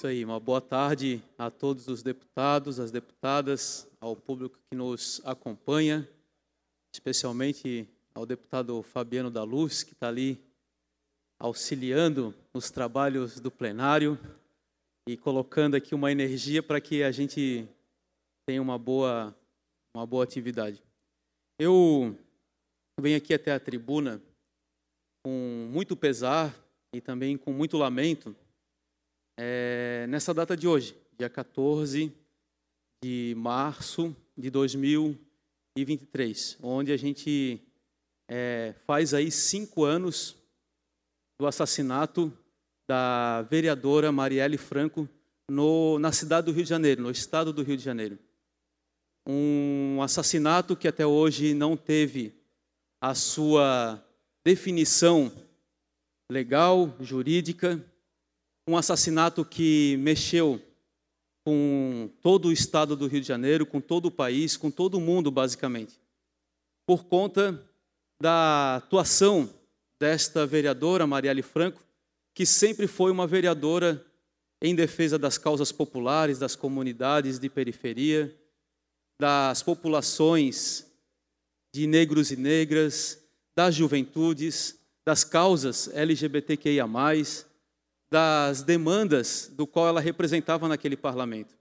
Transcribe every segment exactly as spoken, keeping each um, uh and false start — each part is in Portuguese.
Isso aí, uma boa tarde a todos os deputados, as deputadas, ao público que nos acompanha, especialmente ao deputado Fabiano da Luz, que está ali auxiliando nos trabalhos do plenário e colocando aqui uma energia para que a gente tenha uma boa, uma boa atividade. Eu venho aqui até a tribuna com muito pesar e também com muito lamento, É, nessa data de hoje, dia quatorze de março de dois mil e vinte e três, onde a gente é, faz aí cinco anos do assassinato da vereadora Marielle Franco no, na cidade do Rio de Janeiro, no estado do Rio de Janeiro. Um assassinato que até hoje não teve a sua definição legal, jurídica, um assassinato que mexeu com todo o estado do Rio de Janeiro, com todo o país, com todo o mundo, basicamente, por conta da atuação desta vereadora, Marielle Franco, que sempre foi uma vereadora em defesa das causas populares, das comunidades de periferia, das populações de negros e negras, das juventudes, das causas L G B T Q I A mais, das demandas do qual ela representava naquele parlamento.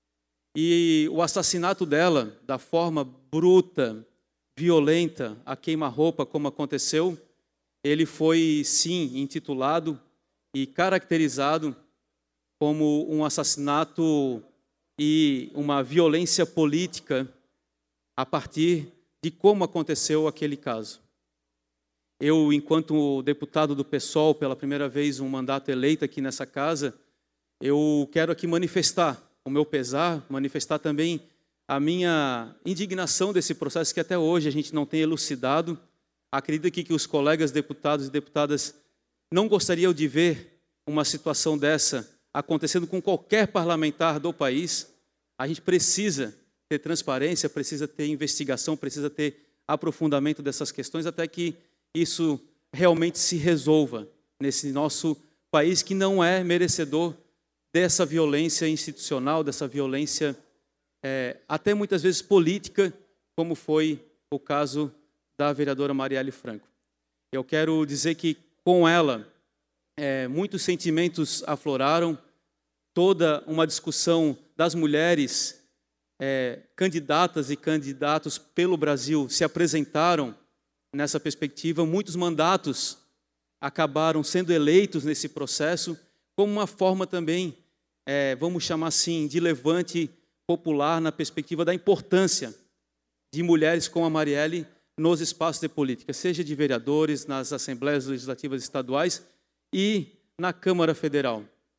E o assassinato dela, da forma bruta, violenta, a queima-roupa, como aconteceu, ele foi, sim, intitulado e caracterizado como um assassinato e uma violência política a partir de como aconteceu aquele caso. Eu, enquanto deputado do PSOL, pela primeira vez um mandato eleito aqui nessa casa, eu quero aqui manifestar o meu pesar, manifestar também a minha indignação desse processo que até hoje a gente não tem elucidado. Acredito aqui que os colegas deputados e deputadas não gostariam de ver uma situação dessa acontecendo com qualquer parlamentar do país. A gente precisa ter transparência, precisa ter investigação, precisa ter aprofundamento dessas questões até que isso realmente se resolva nesse nosso país que não é merecedor dessa violência institucional, dessa violência é, até muitas vezes política, como foi o caso da vereadora Marielle Franco. Eu quero dizer que com ela é, muitos sentimentos afloraram, toda uma discussão das mulheres é, candidatas e candidatos pelo Brasil se apresentaram nessa perspectiva, muitos mandatos acabaram sendo eleitos nesse processo como uma forma também, é, vamos chamar assim, de levante popular na perspectiva da importância de mulheres como a Marielle nos espaços de política, seja de vereadores, nas assembleias legislativas estaduais e na Câmara Federal.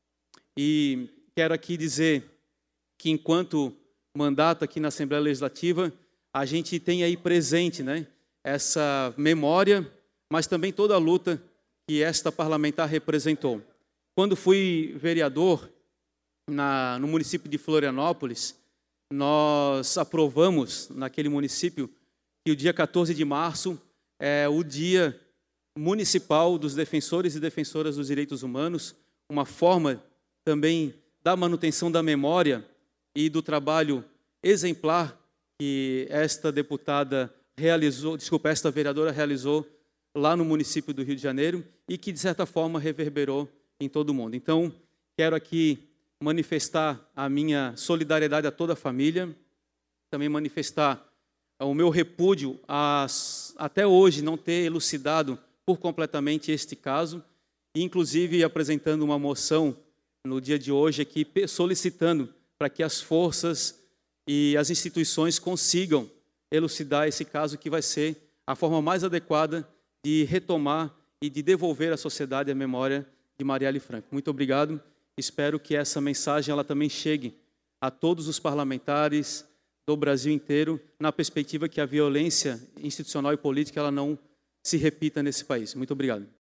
E quero aqui dizer que enquanto mandato aqui na Assembleia Legislativa, a gente tem aí presente, né, essa memória, mas também toda a luta que esta parlamentar representou. Quando fui vereador na, no município de Florianópolis, nós aprovamos naquele município que o dia quatorze de março é o dia municipal dos defensores e defensoras dos direitos humanos, uma forma também da manutenção da memória e do trabalho exemplar que esta deputada realizou, desculpa, esta vereadora realizou lá no município do Rio de Janeiro e que, de certa forma, reverberou em todo o mundo. Então, quero aqui manifestar a minha solidariedade a toda a família, também manifestar o meu repúdio a, até hoje, não ter elucidado por completamente este caso, e, inclusive, apresentando uma moção no dia de hoje aqui, solicitando para que as forças e as instituições consigam elucidar esse caso, que vai ser a forma mais adequada de retomar e de devolver à sociedade a memória de Marielle Franco. Muito obrigado. Espero que essa mensagem ela também chegue a todos os parlamentares do Brasil inteiro, na perspectiva que a violência institucional e política ela não se repita nesse país. Muito obrigado.